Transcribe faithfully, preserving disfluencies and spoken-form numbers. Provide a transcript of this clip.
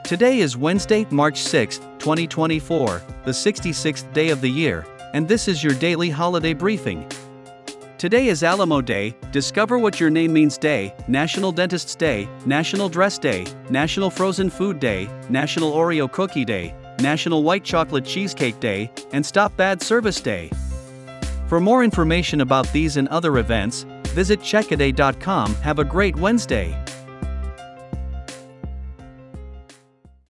Today is Wednesday, March sixth, twenty twenty-four, the sixty-sixth day of the year, and this is your daily holiday briefing. Today is Alamo Day, Discover What Your Name Means Day, National Dentist's Day, National Dress Day, National Frozen Food Day, National Oreo Cookie Day, National White Chocolate Cheesecake Day, and Stop Bad Service Day. For more information about these and other events, visit checkaday dot com. Have a great Wednesday.